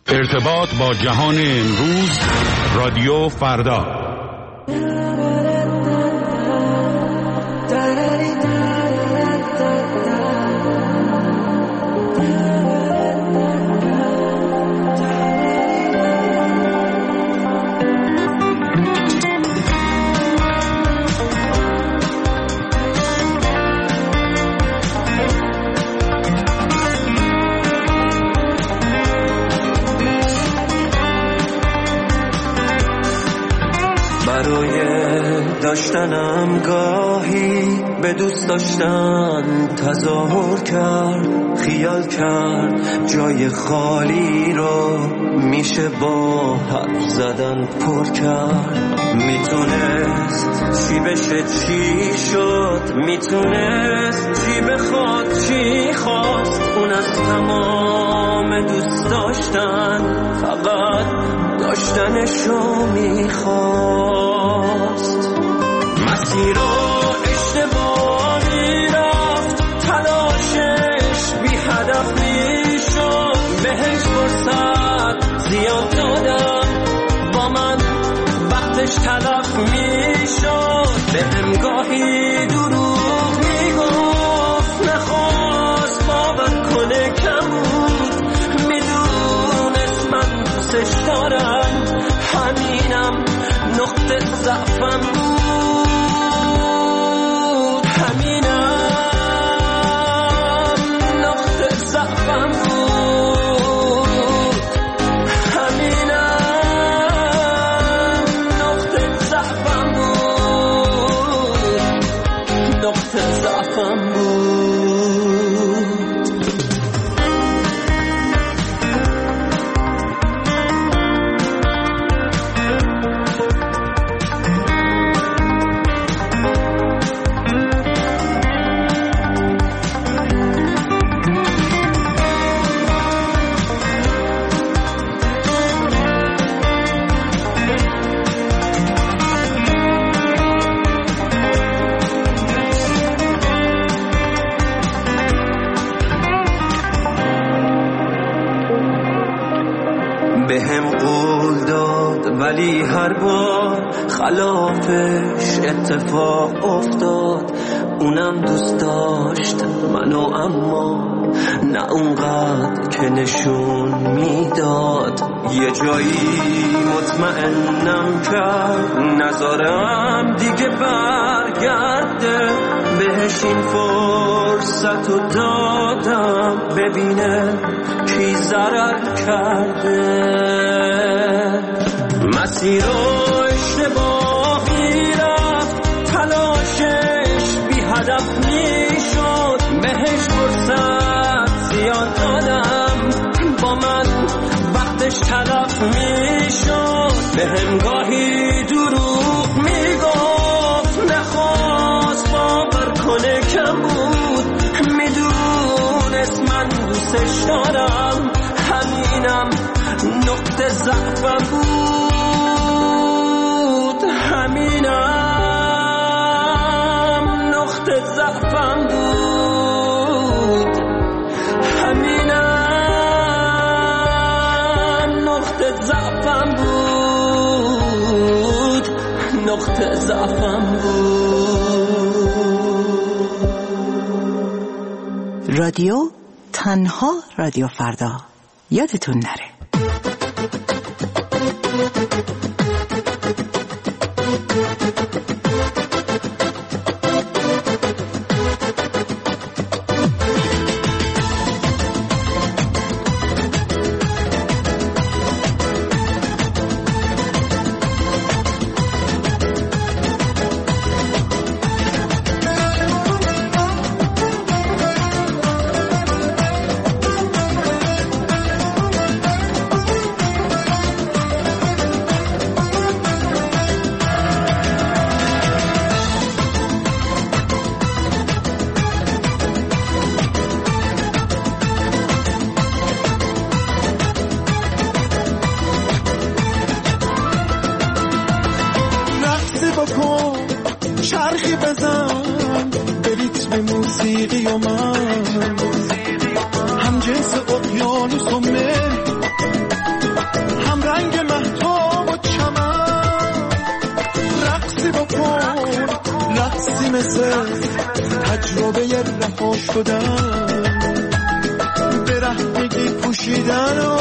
ارتباط با جهان امروز، رادیو فردا. داشتنم گاهی به دوست داشتن تظاهر کرد، خیال کرد جای خالی رو میشه با حرف زدن پر کرد. میتونست چی بشه چی شد، میتونست چی بخواد چی خواست. اون از تمام دوست داشتن فقط داشتنشو میخواست. مسیر رو اشتباهی رفت، تلاشش بی هدف میشد. بهش فرصت زیاد دادم، با من وقتش تلف میشد. بهم گاهی دروغ میگفت، نخواست باور کنه کم بود. میدونست من دوستش دارم، همینم نقطه ضعفم بود. بهم قول داد ولی هر بار خلافش اتفاق افتاد. اونم دوست داشت منو، اما نه اونقدر که نشون میداد. یه جایی مطمئنم کرد نذارم دیگه برگرده. بهش این فرصت رو دادم ببینه کی ضرر کرده. مسیر رو اشتباهی رفت، تلاشش بی هدف میشد. بهش فرصت زیاد دادم، با من وقتش تلف میشد. بهم گاهی دروغ میگفت، نخواست باور کنه کم بود. میدونست من دوستش دارم، همینم نقطه ضعفم بود. همینم نقطه ضعفم بود. همینم نقطه ضعفم بود. نقطه ضعفم بود. رادیو تنها رادیو فردا، یادتون نره. مثل تجربه رها شدن، به رهنگی پوشیدن و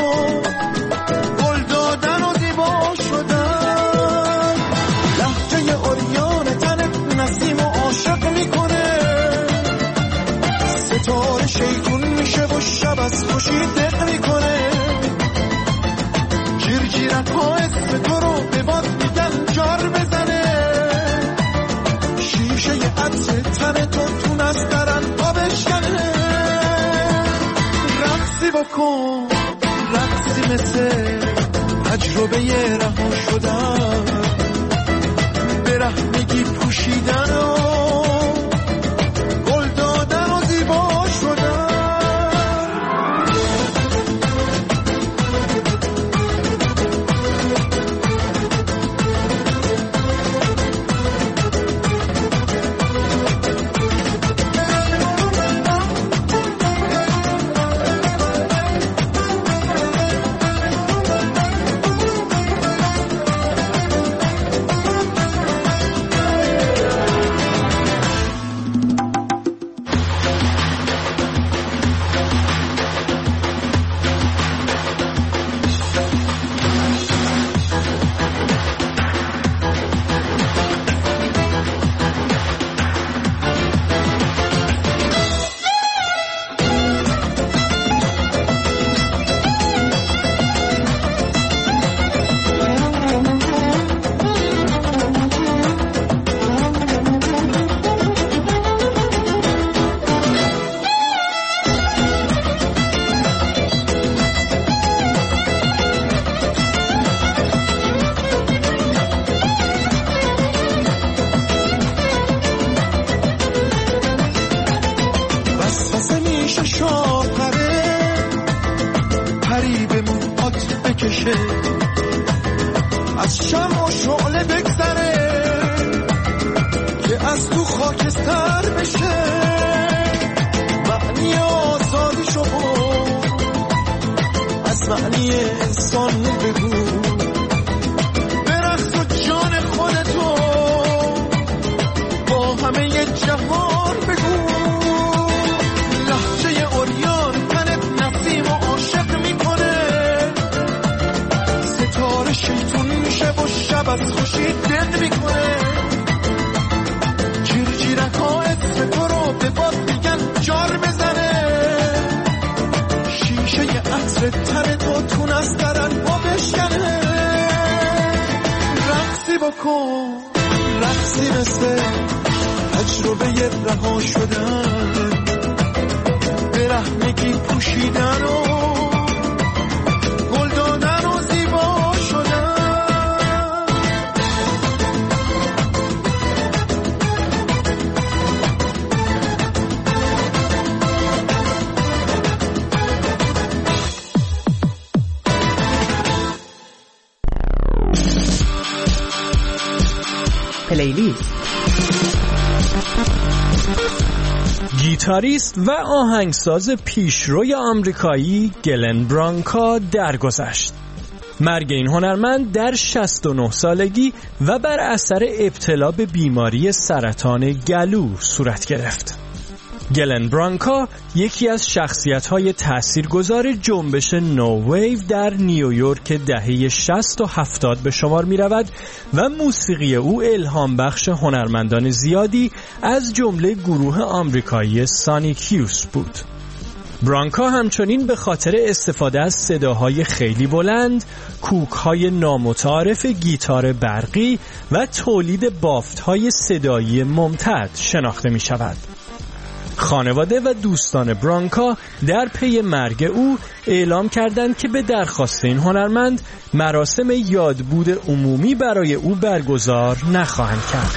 گل دادن و زیبا شدن. لهجه عریان تنت نسیم و عاشق میکنه، ستاره شیطون میشه و شب از خوشی دق میکنه. جیرجیرک ها اسم تو رو به باد میگن جار بزنه، شیشه ی عطر تن تو نسترن پا بشکنه. رقصی بکن رقصی مثل تجربه رها شدن، به رهنگی پوشیدن و گل دادن و زیبا شدن. از شمع و شعله بگذره که از تو خاکستر بشه. معنی آزادیشو از معنی انسان بگو، برقص و جان خودتو با همه جهان بگو. لهجه عریان تنت نسیم و عاشق میکنه، ستاره شیطون میشه و شب از خوشی دق میکنه. جیرجیرک ها اسم تو رو به باد میگن جار بزنه، شیشه ی عطر تن تو نسترن پا بشکنه. رقصی بکن رقصی مثل تجربه رها شدن، به رهنگی پوشیدن و گل دادن و زیبا شدن. پلیلیست. گیتاریست و آهنگساز پیشروی آمریکایی گلن برانکا درگذشت. مرگ این هنرمند در 69 سالگی و بر اثر ابتلا به بیماری سرطان گلو صورت گرفت. گلن برانکا یکی از شخصیت‌های تاثیرگذار جنبش نو ویو در نیویورک دهه 60 و 70 به شمار می‌رود و موسیقی او الهام بخش هنرمندان زیادی از جمله گروه آمریکایی سانیک یوث بود. برانکا همچنین به خاطر استفاده از صداهای خیلی بلند، کوک‌های نامتعارف گیتار برقی و تولید بافت‌های صدایی ممتد شناخته می‌شود. خانواده و دوستان برانکا در پی مرگ او اعلام کردند که به درخواست این هنرمند مراسم یادبود عمومی برای او برگزار نخواهند کرد.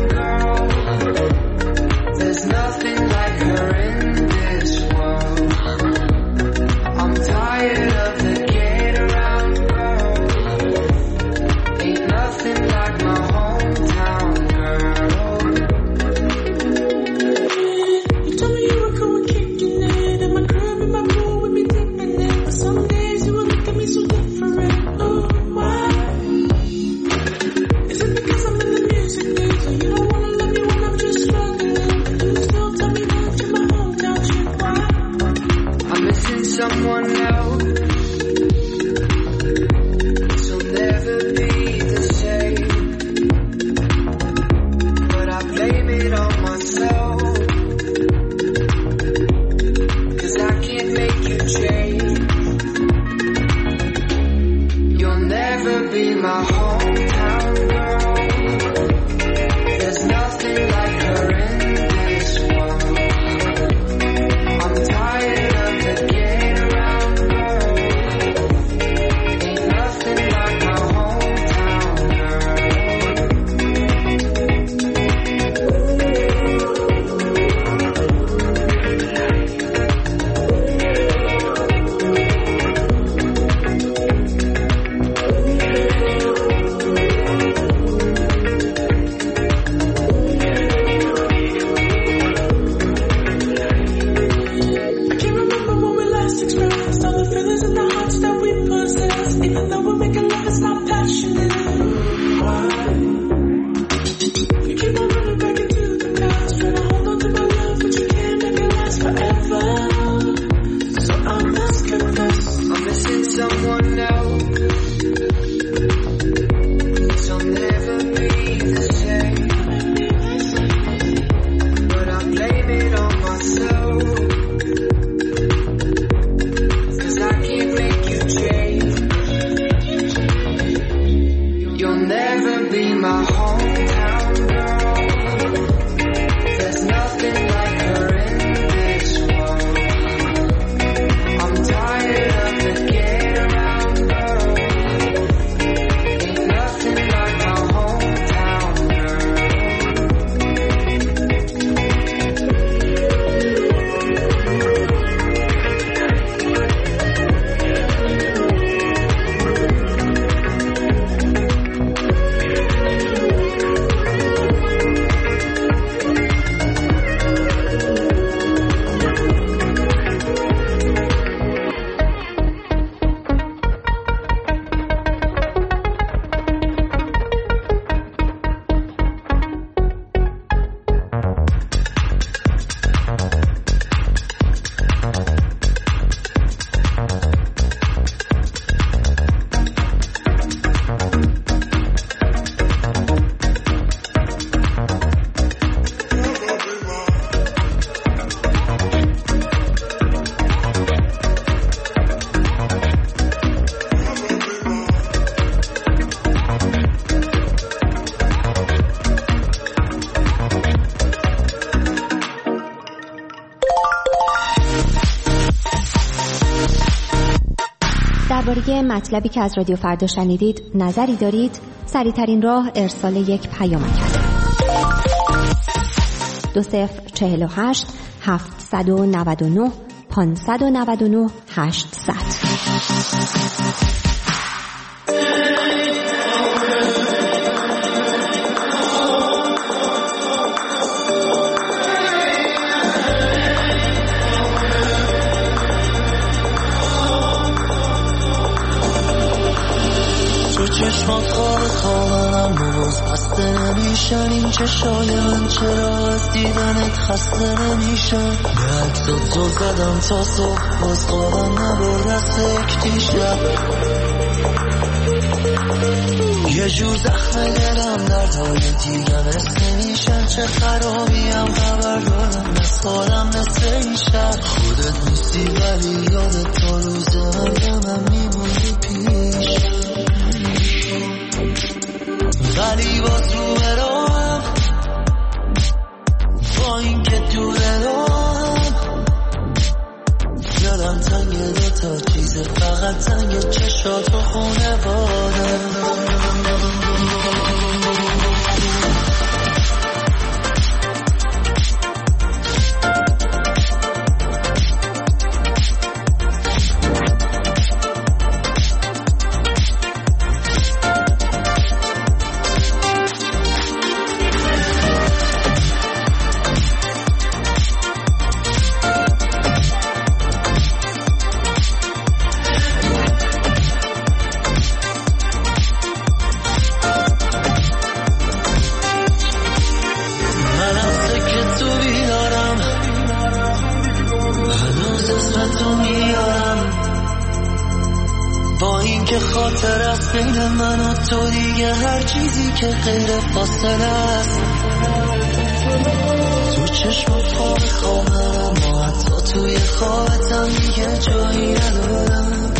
There's nothing like her in this world. درباره مطلبی که از رادیو فردا شنیدید نظری دارید؟ سریع‌ترین راه ارسال یک پیامک است. 2048 799 599 800. چشمات خوابم باز بسته نمیشن، این چشای من چرا از دیدنت خسته نمیشن. به عکسات زل زدم تا صبح باز خوابم نبرد از یک دیشب. یه جور زخم دلم دردهای دیگه مثل نمیشن، چه خرابیم خبر دارم از خودم مثل این شب. خودت نیستی ولی یادت تا روز من میمونی پیش، ولی باز رو برام با این که دور دارم. دلم تنگه دوتا چیزه، فقط تنگه چشات و خونه بادم. بین من و تو دیگه هر چیزی که غیر فاصله است. تو چشمات خوابم و حتی توی خوابتم دیگه جایی ندارم،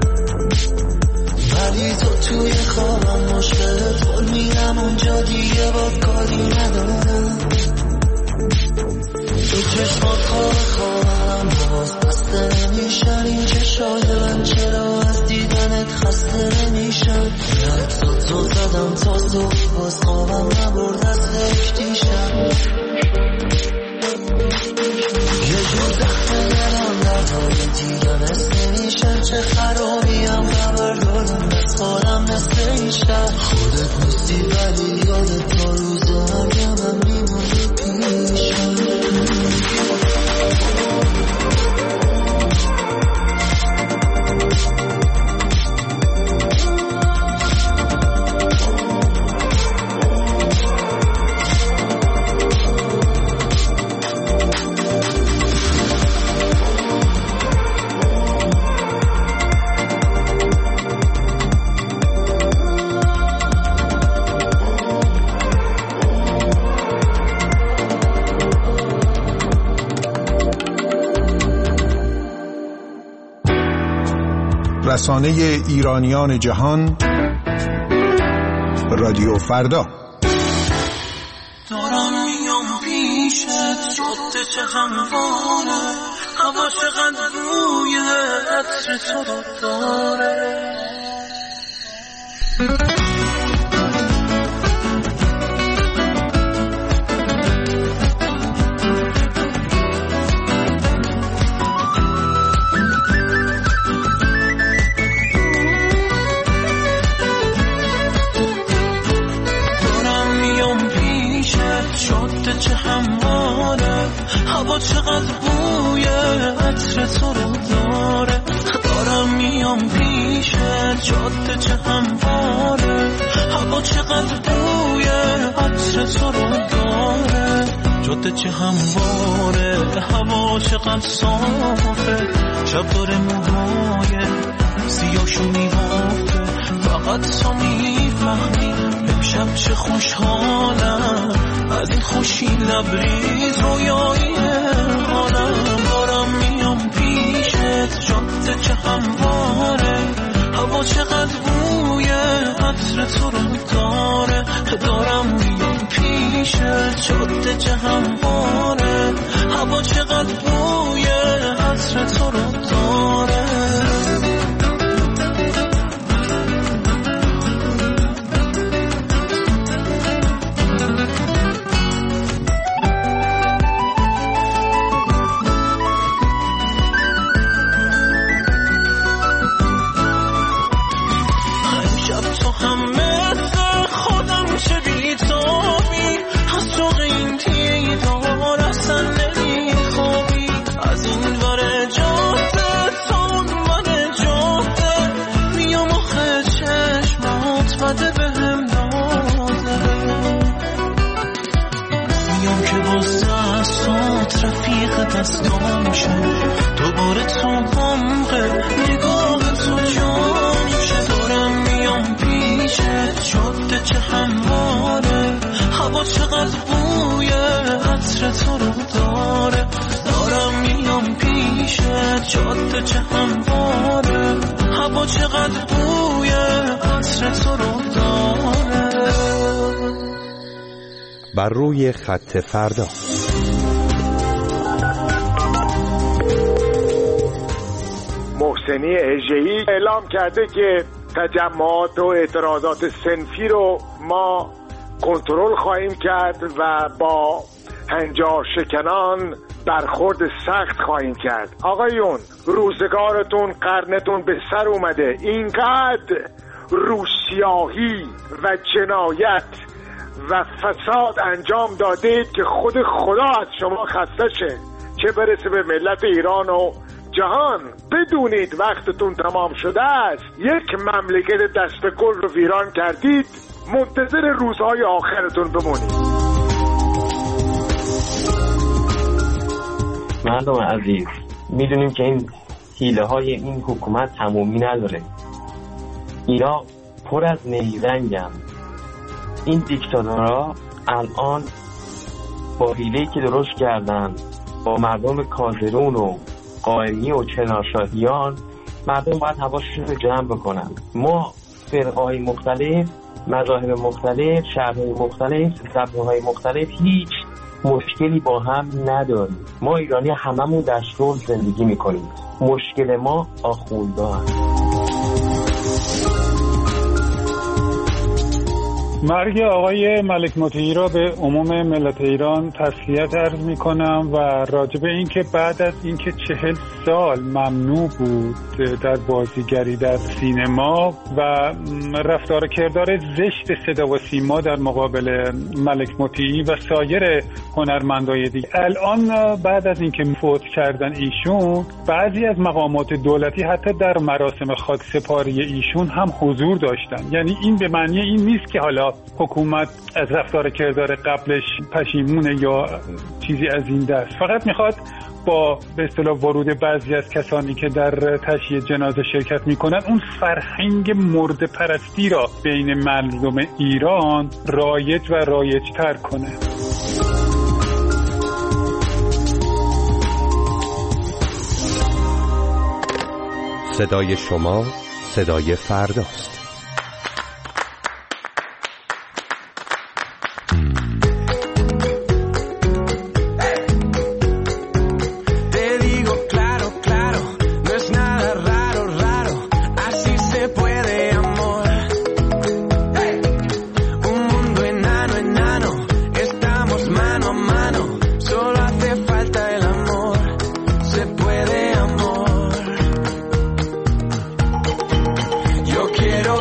ولی تو توی خوابم مشکلت بول میرم اونجا دیگه با کاری ندارم. تو چشمات خوابم باز بسته نمیشن، این چشای من چرا از دیدنت خسته نمیشن. یاد تو زدم تا صبح باز خوابم نبرد از یک دیشب. یه جور زخم دلم دردهای دیگه مثل نمیشن، چه خرابیم خبر دارم از خودم مثل این شب. خودت نیستی ولی یادت تا روز من میمونی پیشم. رسانه ایرانیان جهان، رادیو فردا. دارم میام پیشت، جاده چه همواره، هوا چقدر روی عطر تو رو داره. چه همواره، هوا چقدر بوی عطر تو رو داره. دارم میام پیشت، جاده چه همواره، هوا چقدر بوی عطر تو رو داره. جاده چه همواره، هوا چقدر صافه، شب داره موهای سیاهشو میبافه. فقط تو میفهمی امشب چه خوشحالم، از این خوشی لبریز رویایی حالم. دارم میام پیشت، جاده چه همواره، هوا چقدر بوی عطر تو رو داره. دارم میام پیشت، جاده چه همواره، هوا چقدر بوی عطر تو رو داره. فقط از تو میشه دوباره تو عمق نگاه تو جانشه دارم میام پیشه جاده چه همواره هوا چقدر بویه عطر تو رو داره دارم میام پیشه جاده چه همواره هوا چقدر بویه عطر تو رو داره. بر روی خط فردا. محسنی اژه‌ای اعلام کرده که تجمعات و اعتراضات صنفی رو ما کنترل خواهیم کرد و با هنجار شکنان برخورد سخت خواهیم کرد. آقایون روزگارتون قرنتون به سر اومده، اینقدر روسیاهی و جنایت و فساد انجام دادید که خود خدا از شما خسته شه، چه برسه به ملت ایران و جهان. بدونید وقتتون تمام شده است. یک مملکت دست گل رو ویران کردید، منتظر روزهای آخرتون بمونید. مردم عزیز، میدونیم که این حیله های این حکومت تمومی نداره. اینا پر از نیرنگم. این دیکتاتورها الان با حیله‌ای که درست کردن با مردم کازرون و قائمی و چنارشاهیان، مردم باید حواسشون رو جمع بکنن. ما فرقه‌های مختلف، مذاهب مختلف، شهرهای مختلف، سبک‌های مختلف هیچ مشکلی با هم نداریم. ما ایرانی هممون در صلح زندگی میکنیم. مشکل ما آخوندان. مرگ آقای ملک مطیعی را به عموم ملت ایران تسلیت عرض می کنم و راجع به اینکه بعد از اینکه 40 سال ممنوع بود در بازیگری در سینما و رفتار کردار زشت صدا و سیما در مقابل ملک مطیعی و سایر هنرمندای دیگه، الان بعد از اینکه فوت کردن ایشون، بعضی از مقامات دولتی حتی در مراسم خاکسپاری ایشون هم حضور داشتن. یعنی این به معنی این نیست که حالا حکومت از رفتار کردار قبلش پشیمونه یا چیزی از این دست، فقط میخواد با به اصطلاح ورود بعضی از کسانی که در تشییع جنازه شرکت میکنن اون فرهنگ مرده پرستی را بین مردم ایران رایج و رایج تر کنه. صدای شما صدای فرداست. Quiero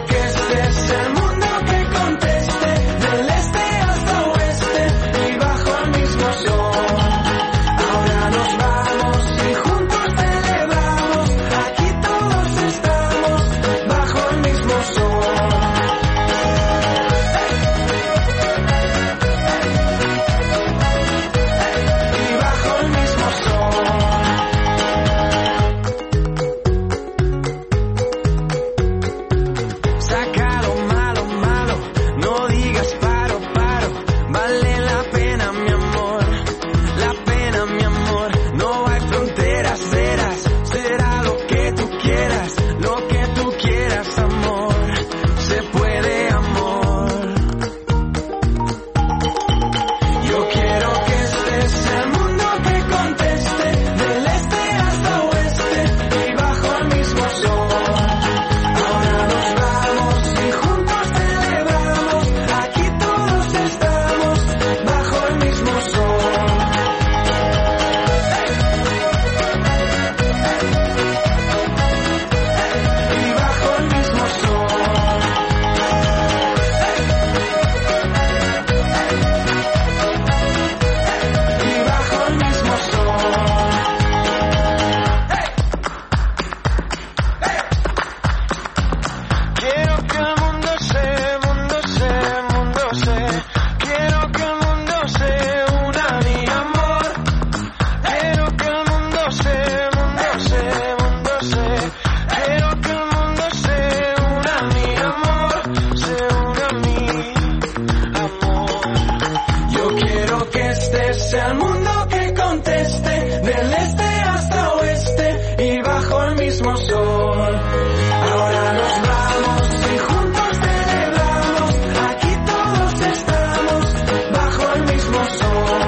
sea el mundo que conteste, del este hasta oeste y bajo el mismo sol. Ahora nos vamos y juntos celebramos, aquí todos estamos bajo el mismo sol.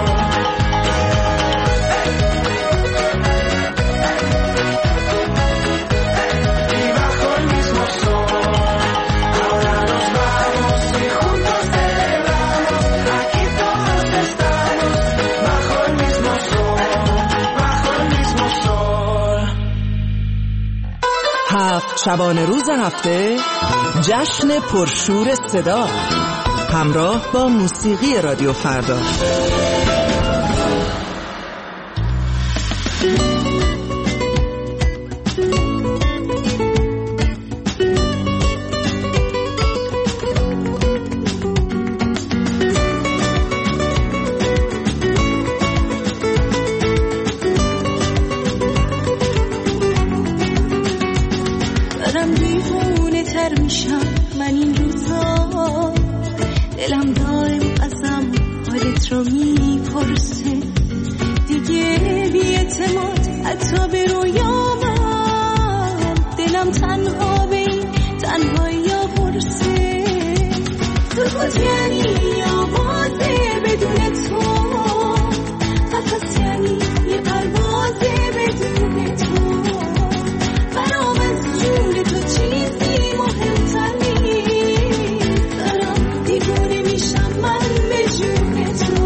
Y bajo el mismo sol. Ahora nos vamos y juntos celebramos, aquí todos estamos bajo el mismo sol, bajo el mismo sol. هفت شبانه روز هفته جشن پرشور صدا همراه با موسیقی رادیو فردا. دارم دیوونه تر میشم من این روزا، دلم دائم ازم حالت رو میپرسه، دیگه بی‌اعتماد حتی به رویامم، دلم تنها به این تنهایی برسه. سکوت یعنی آوازه بدون تو، نفس یعنی یه پروازه بدون تو، برام از جون تو چیزی مهمتر نیست، دارم دیوونه میشم من به جون تو.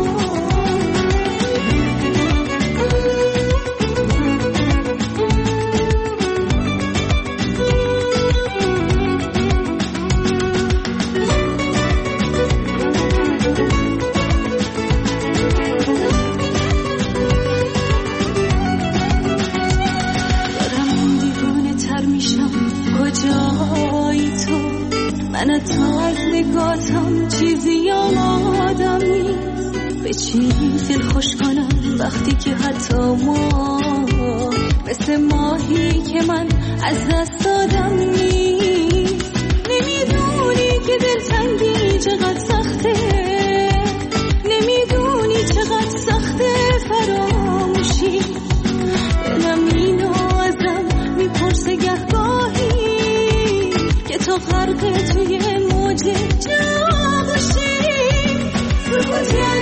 کجایی تو؟ من تا از نگاتم چیزی یادم نیست، به چی دل خوش کنم وقتی که حتی ما مثل ماهی که من از دست دادم نیست. نمیدونی که دلتنگی چقدر سخته، نمیدونی چقدر سخته فراموشی، دلم اینو ازم میپرسه گهگاهی که تو غرق توی موج جا باشی. سکوت